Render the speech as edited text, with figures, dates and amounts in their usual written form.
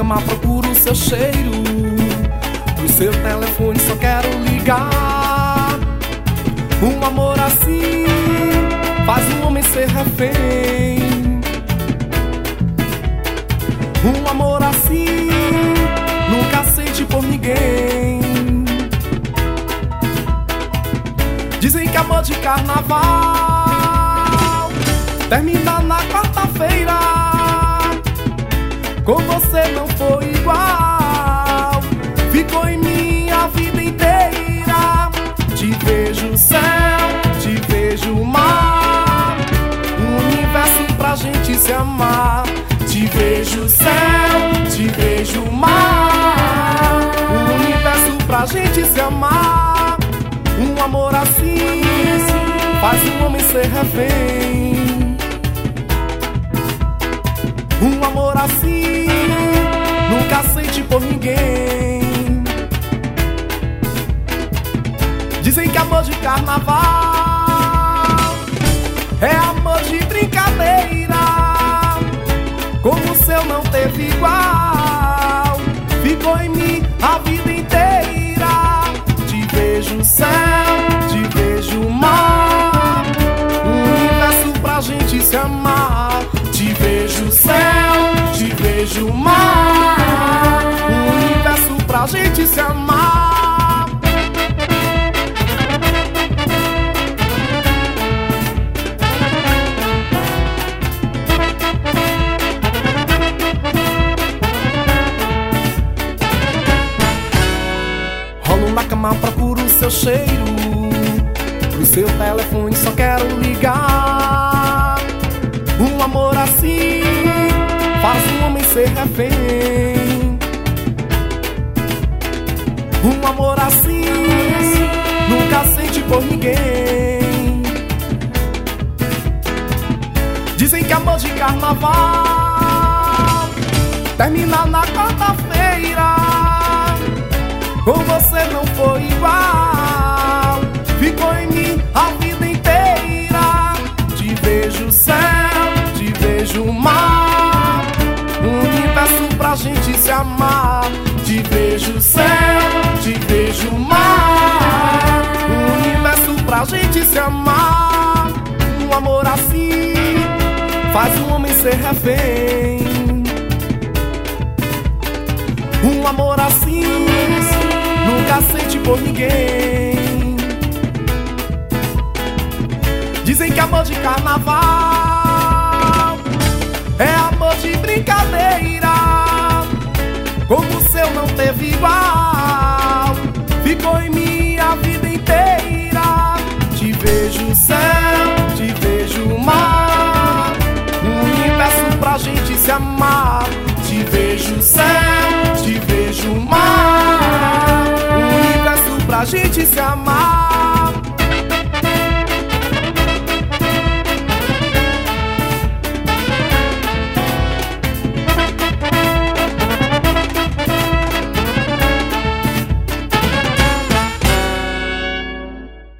cama procuro o seu cheiro, pro seu telefone só quero ligar. Um amor assim faz um homem ser refém. Um amor assim nunca sente por ninguém. Dizem que amor de carnaval termina na quarta-feira. Com você não foi igual, ficou em mim a vida inteira. Te vejo céu, te vejo mar, um universo pra gente se amar. Te vejo céu, te vejo mar, um universo pra gente se amar. Um amor assim faz um homem ser refém. Um amor assim nunca sente por ninguém. Dizem que amor de carnaval é amor de brincadeira. Como o seu não teve igual, ficou em mim a vida inteira. Te vejo céu, te vejo mar, um universo pra gente se amar. Te vejo céu, te vejo mar, um universo pra gente se amar. Rolo na cama, procuro o seu cheiro, pro seu telefone só quero ligar. Um amor assim faz um homem ser refém. Um amor assim nunca sente por ninguém. Dizem que amor de carnaval termina na quarta-feira. Com você não foi igual, ficou em mim a vida inteira. Te vejo céu, te vejo mar, um universo pra gente se amar. Te vejo céu, te vejo mar, um universo pra gente se amar. Um amor assim faz um homem ser refém. Um amor assim nunca sente por ninguém. Dizem que amor de carnaval